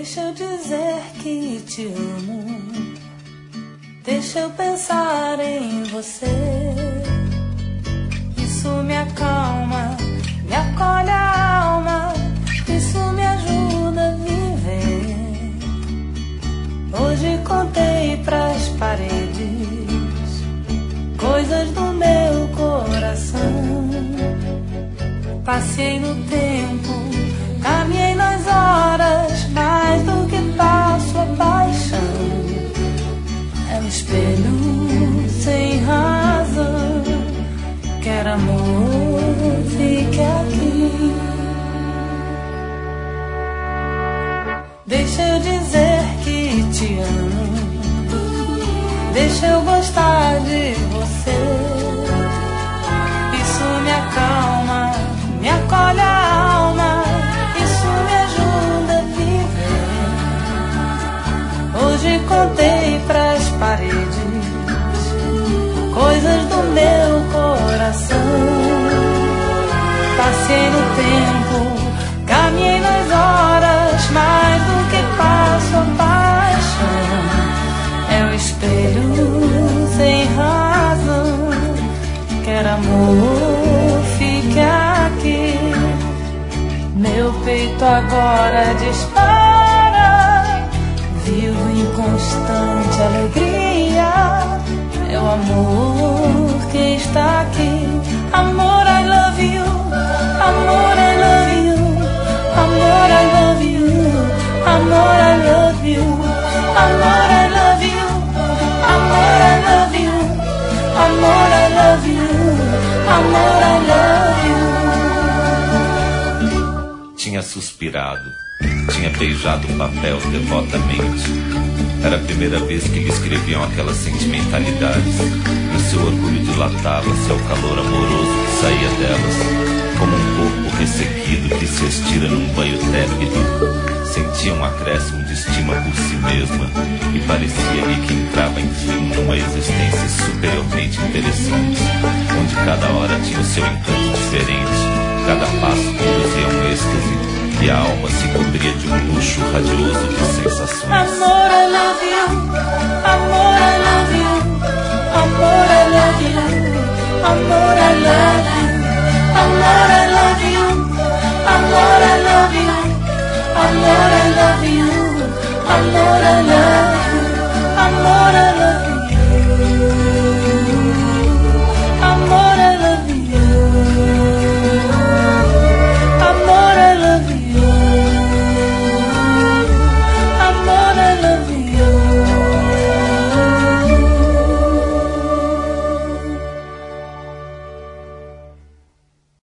Deixa eu dizer que te amo. Deixa eu pensar em você. Isso me acalma, me acolhe a alma. Isso me ajuda a viver. Hoje contei pras paredes coisas do meu coração. Passei no tempo, caminhei nas horas, mais do que passo a paixão. É um espelho sem razão. Quer amor, fique aqui. Deixa eu dizer que te amo. Deixa eu gostar de você. Isso me acalma, me acolhe a alma. Isso me ajuda a viver. Hoje contei pras paredes coisas do meu coração. Passei no tempo, caminhei nas horas, mais do que passo a paixão. É o espelho sem razão. Quer amor, fique aqui. Meu peito agora dispara. Vivo em constante alegria. É o amor que está aqui. Amor, I love you. Amor, I love you. Amor, I love you. Amor, I love you. Amor, I love you. Amor, I love you. Amor, I love you. Amor, I love you. Tinha suspirado, tinha beijado o papel devotamente. Era a primeira vez que lhe escreviam aquelas sentimentalidades. E o seu orgulho dilatava-se ao calor amoroso que saía delas, como um corpo ressequido que se estira num banho tépido. Sentia um acréscimo de estima por si mesma e parecia-lhe que entrava enfim numa existência superiormente interessante, onde cada hora tinha o seu encanto diferente, cada passo conduzia a um êxtase e a alma se cobria de um luxo radioso de sensações. Amor, I love you. Amor, I love you. Amor, I love you. Amor, I love you. Amor, I love you. Amor, I love you. Amor, I love you. Amor, I love you. Amor, I love you.